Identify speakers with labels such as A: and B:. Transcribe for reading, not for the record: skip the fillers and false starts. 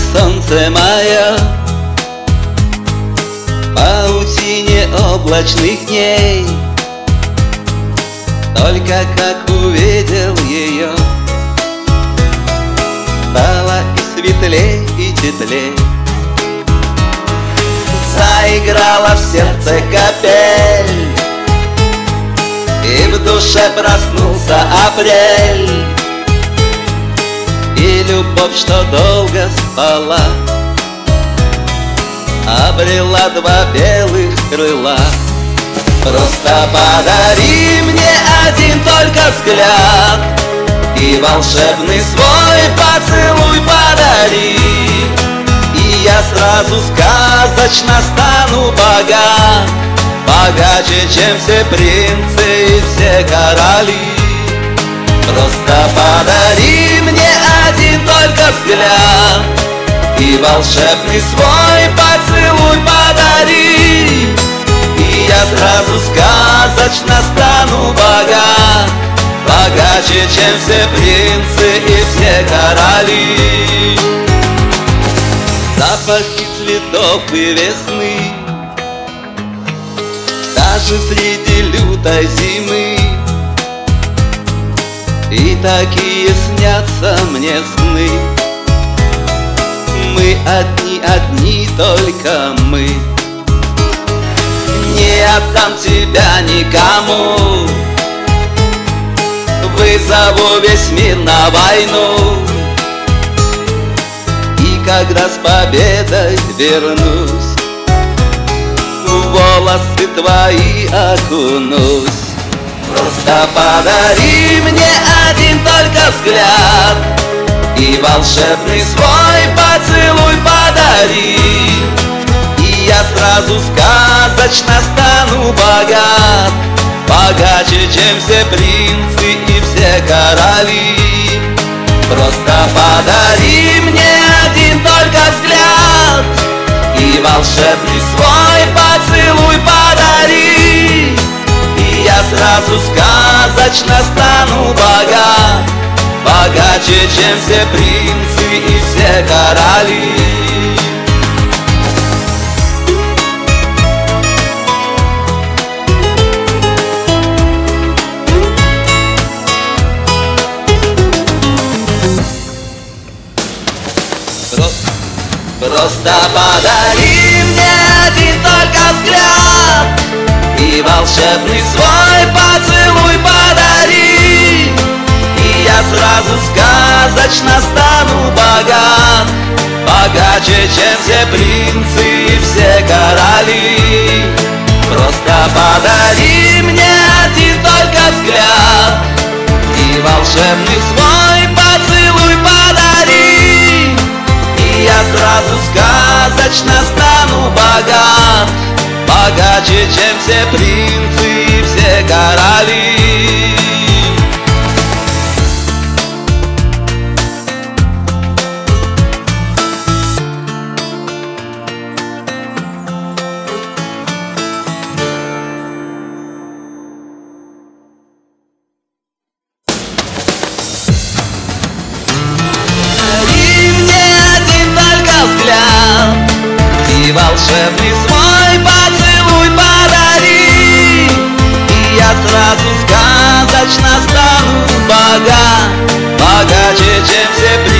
A: солнце мое, в паутине облачных дней. Только как увидел ее, стало и светлей, и теплей. Заиграла в сердце капель, и в душе проснулся апрель. И любовь, что долго спала, обрела два белых крыла. Просто подари мне один только взгляд, и волшебный свой поцелуй подари, и я сразу сказочно стану богат, богаче, чем все принцы и все короли. Просто подари мне один только взгляд, и волшебный свой поцелуй подари, и я сразу сказочно стану богат, богаче, чем все принцы и все короли. Запахи цветов и весны, даже среди лютой зимы, и такие снятся мне сны. Мы одни, одни только мы. Не отдам тебя никому, вызову весь мир на войну, и когда с победой вернусь, в волосы твои окунусь. Просто подари мне один только взгляд, и волшебный свой поцелуй подари, и я сразу сказочно стану богат, богаче, чем все принцы и все короли. Просто подари мне один только взгляд, и волшебный свой поцелуй подари, и я сразу сказочно стану богат, богаче, чем все принцы и все короли. Просто подари мне один только взгляд, и волшебный свой поцелуй подари, и я сразу сказочно стану богат, богаче, чем все принцы и все короли. Просто подари мне один только взгляд, и волшебный свой поцелуй подари, и я сразу сказочно стану богат, богаче, чем все принцы и все короли. И волшебный свой поцелуй подари, и я сразу сказочно стану богат, богаче, чем все принцы.